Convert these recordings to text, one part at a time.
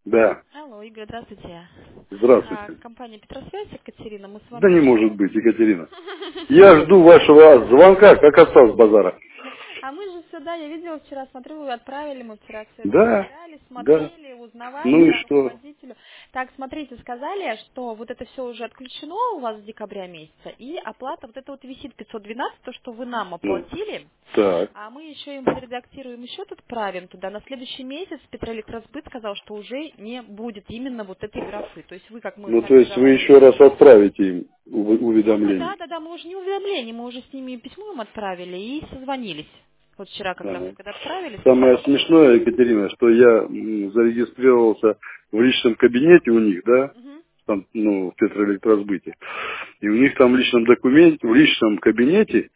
Да. Алло, Игорь, здравствуйте. Здравствуйте. Компания Петросвязь, Екатерина, мы с Да вами не еще... может быть, Екатерина. Я жду вашего звонка, как остался с базара. А мы же сюда, я видела вчера, смотрю, вы отправили, мы вчера все это Да, проверяли, да. смотрели, узнавали Ну и по что? руководителю. Так, смотрите, сказали, что вот это все уже отключено у вас с декабря месяца, и оплата, вот это вот висит 512, то, что вы нам Ну, оплатили, так. а мы еще им подредактируем, еще тут правим туда. На следующий месяц Петроэлектросбыт сказал, что уже не будет именно вот этой графы. То есть вы, как мы Ну, то есть вы согласовывали. еще раз отправите им Да, уведомление. да, да, мы уже не уведомление, мы уже с ними письмо им отправили и созвонились. Вот вчера как раз, Ага. когда отправили, Самое созвонились. смешное, Екатерина, что я зарегистрировался в личном кабинете у них, да, Мгм. там, ну, в Петроэлектросбыте. И у них там в личном документе, в личном кабинете,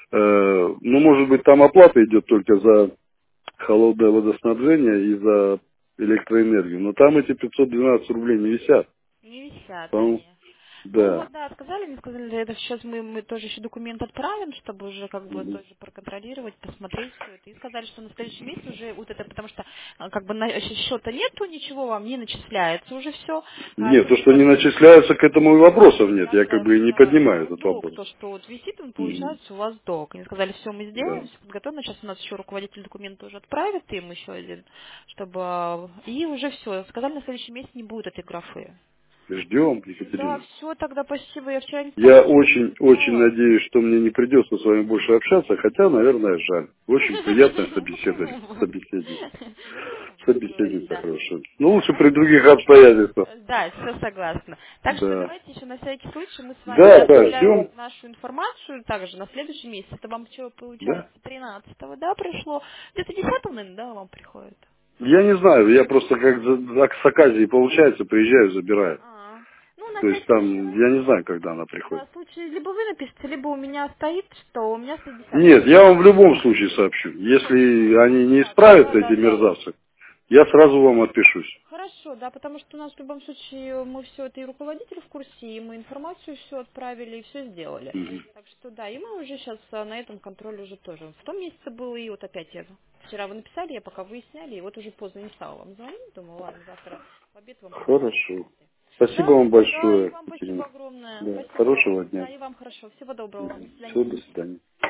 ну, может быть, там оплата идет только за холодное водоснабжение и за электроэнергию. Но там эти 512 рублей не висят. Не висят По-моему, они. Ну да. вот, да, сказали, мне сказали, это сейчас мы тоже еще документ отправим, чтобы уже как бы Мгм. тоже проконтролировать, посмотреть все это. И сказали, что на следующий месяц уже вот это, потому что как бы счета нету, ничего вам не начисляется уже все. Нет, то, что Только не начисляются, к этому и вопросов нет. Я как бы и не да, поднимаю именно этот долг, вопрос. то, что вот висит, он Мгм. получается у вас долг. Они сказали, все, мы Да. сделаем, все подготовим. Сейчас у нас еще руководитель документа уже отправит им еще один, чтобы... И уже все. Сказали, на следующий месяц не будет этой графы. Ждем, Да, Екатерина. все, тогда спасибо. Я вчера не Я стала очень читала. надеюсь, что мне не придется с вами больше общаться, хотя, наверное, жаль. Очень приятное собеседник. Ну, будем говорить, Собеседница да. хорошая. Но Да, лучше так при что... других обстоятельствах. Да, все согласна. Так что Да. давайте еще на всякий случай мы с вами, я Да, да, оставляю ждем. нашу информацию также на следующий месяц. Это вам что, Да. получается, 13-го, да, пришло? Где-то 10-го, наверное, да, вам приходит? Я не знаю, я просто как с оказии получается, приезжаю, забираю. А, ну, на То есть всякий там, случай, я не знаю, когда она приходит. да, случай, либо вы напишите, либо у меня стоит, что у меня стоит 10-го. Нет, я вам в любом случае сообщу. Если они не Десятого, да, исправятся, эти да, да. мерзавцы, я сразу вам отпишусь. Хорошо, да, потому что у нас в любом случае мы все это и руководитель в курсе, и мы информацию все отправили, и все сделали. Мгм. Так что да, и мы уже сейчас на этом контроле уже тоже. В том месяце было, и вот опять я вчера вы написали, я пока выясняли, и вот уже поздно не стала вам звонить, думаю, ладно, завтра в обед вам позвоню. Хорошо. Спасибо Да, вам да, и большое, вам спасибо Екатерина. огромное. Да, Спасибо вам. хорошего Да, дня. и вам хорошо. Всего доброго вам. До Всего свидания. до свидания.